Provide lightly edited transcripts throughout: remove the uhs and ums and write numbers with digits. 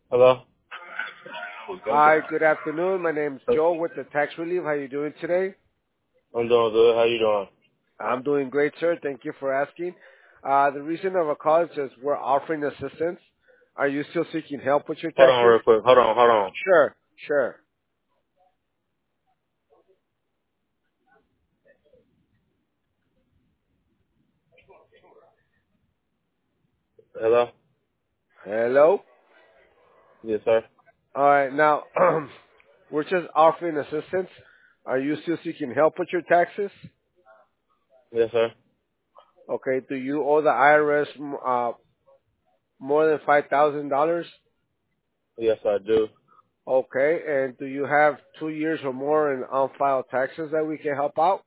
Hello? Hi, good afternoon. My name's Joe with the Tax Relief. How you doing today? I'm doing good. How you doing? I'm doing great, sir. Thank you for asking. The reason of our call is just we're offering assistance. Are you still seeking help with your Hold on taxes? real quick. Hold on. Sure, sure. Hello? Hello? Yes, sir. All right, now, we're just offering assistance. Are you still seeking help with your taxes? Yes, sir. Okay, do you owe the IRS more than $5,000? Yes, I do. Okay, and do you have 2 years or more in unfiled taxes that we can help out?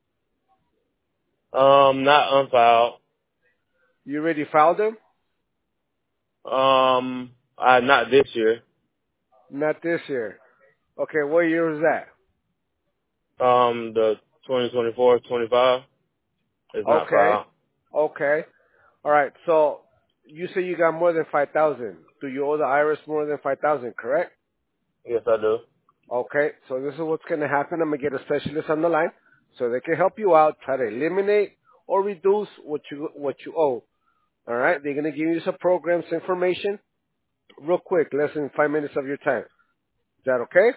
Not unfiled. You already filed them? Not this year. Not this year. Okay, what year was that? The 2024, 25 is not Okay, filed. okay. All right, so you say you got more than 5,000. Do you owe the IRS more than 5,000, correct? Yes, I do. Okay, so this is what's going to happen. I'm going to get a specialist on the line so they can help you out, try to eliminate or reduce what you owe. All right, they're going to give you some programs information real quick, less than 5 minutes of your time. Is that okay?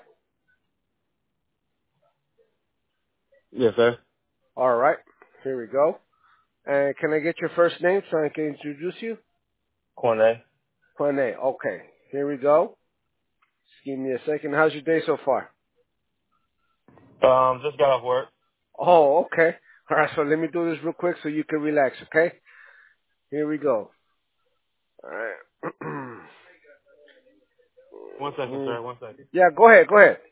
Yes, sir. All right, here we go. And can I get your first name so I can introduce you? Cornet. Cornet. Okay, here we go. Just give me a second. How's your day so far? Just got off work. Oh, okay. All right, so let me do this real quick so you can relax, okay? Here we go. All right. One second, Mhm. sir. One second. Yeah, go ahead, go ahead.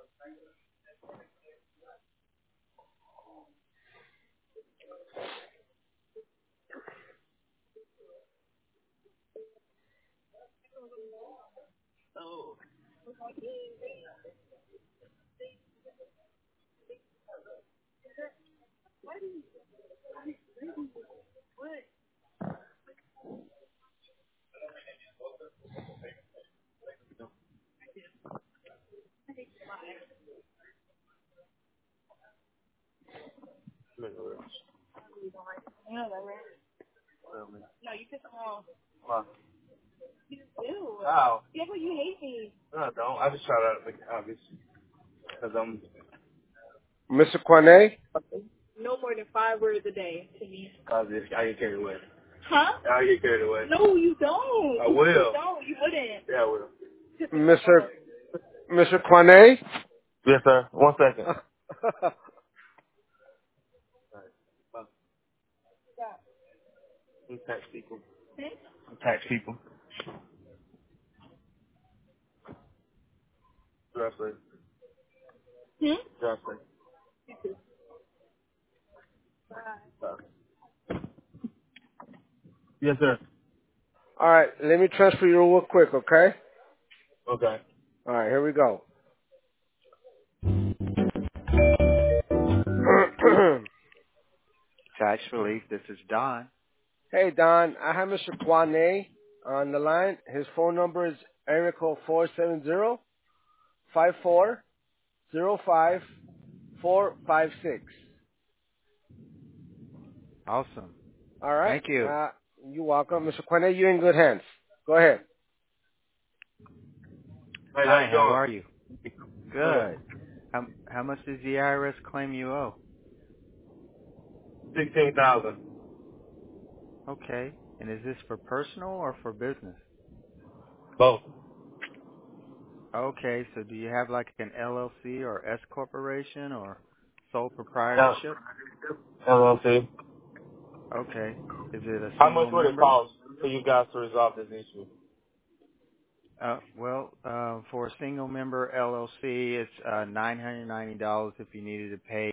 Wow. Wow. Yeah, but you hate me. No, I don't. I just try to make it obvious. Because I'm... Mr. Cornet? No more than 5 words a day to me. I get carried away. Huh? I get carried away. No, you don't. I will. You don't. You wouldn't. Yeah, I will. Pissing me Mr. off. Mr. Cornet? Yes, sir. 1 second. I'm tax people. Hmm? I'm tax people. Seriously. Hmm? Seriously. Yes, sir. All right, let me transfer you real quick, okay? Okay. All right, here we go. Tax relief. This is Don. Hey, Don, I have Mr. Cornet on the line. His phone number is area code 470-5405-456. Awesome. All right. Thank you. You're welcome. Mr. Cornet, you're in good hands. Go ahead. Hey, how Hi, you how doing? are you? Good. Good. How much does the IRS claim you owe? 16,000. Okay. And is this for personal or for business? Both. Okay, so do you have like an LLC or S corporation or sole Yeah. proprietorship? LLC. Okay. Is it a How much single would it member? cost for you guys to resolve this issue? For a single member LLC, it's $990 if you needed to pay